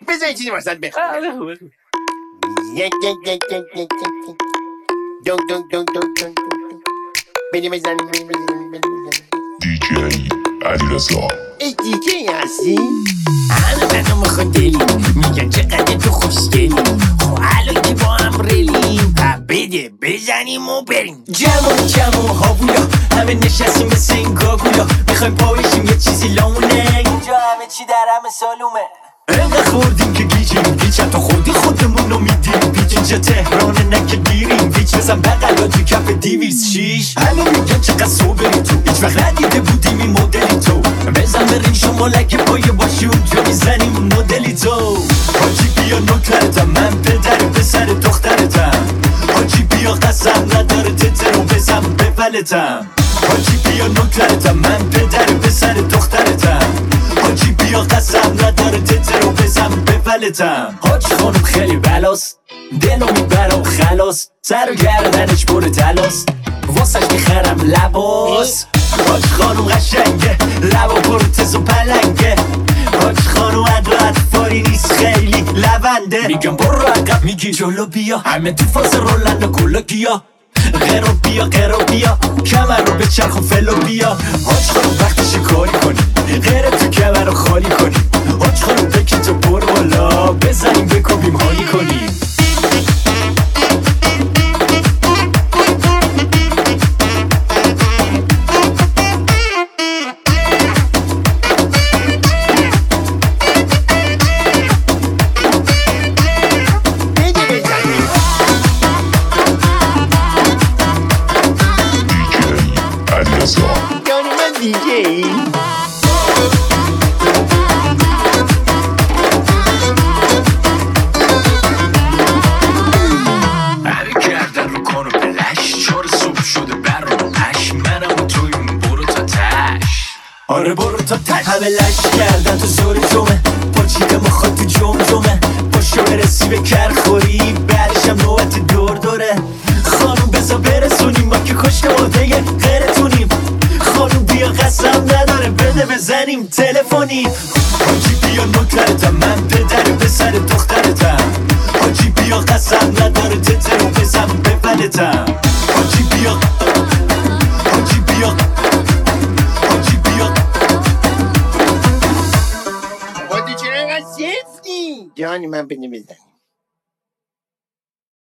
بذار چیزی واسط بخونم. دون دون دون دون دون بده بزنیم. دیجی علیرضا. ای دیجی هستی؟ همه منو میخواد دلی، میگن چقدر تو خوشگلی. خب الان که با هم ریلیم، بده بزنیم و بریم. جمع هاوولا همه نشستیم مثل این گاگولا، میخوایم پایشیم یه چیزی لامونه. اینجا همه چی در همه سالومه. انقدر خوردیم که گیجیم، گیج حتی خودی خودمونو میدیم. پیچ اینجا تهرانه نه که دیریم، پیچ بزن بقلا تو کف 206. همه میگن چقدر صبری تو، هیچ وقت ندیده بودیم این مدلی تو. بزن بریم شما لگه پایه باشی اونجا میزنیم مدلی تو. حاجی بیا نوکرتم، من پدر پسر دخترتم. حاجی بیا قسم نداره تترو بزن بپلتم. حاجی بیا نوکرتم، من پدر پسر دخترتم. حاجی بیا قسم نداره تترو بزن بپلتم. حاجی خانم خیلی بلاست، دلو میبره و خلاص. سر و گردنش پر تلاست، واسش میخرم لباس. حاجی خانم قشنگه، لبا پر تز و پلنگه. حاجی خانم ادرات فاری نیست خیلی لونده. میگم برو عقب میگی جلو بیا، همه تو فاز رولن و گلو گیا. غیرو بیا کمر رو به چرخ و فلو بیا. حاج خانم وقتش کاری کنی، غیر تو کمر رو خالی کنی. حاج خانم بکی تو برو بالا، بزنیم بکوبیم حالی کنیم. دیجی هر کردن رو کن و بلش، 4 صبح شده بر رو نش. منم و تویم برو تا تش، آره برو تا تش. همه لش کردن تو زور جمعه، پاچیده مخواد تو جمجمه. پاشو برسی به کرخوری، بعدشم نوبت دور دوره. خانوم بزا برسونیم، ما که کشت مرده‌ی غیرتونیم. خانوم بیا قسم نداره بده بزنیم تلفنی. حاجی بیا نوکرتم، من پدر پسر دخترتم. حاجی بیا قسم نداره تترو بزن بپلتم. حاجی بیا حاجی بیا حاجی بیا. خودی چرا اینقدر سفتی؟ جانی من بده بزنیم.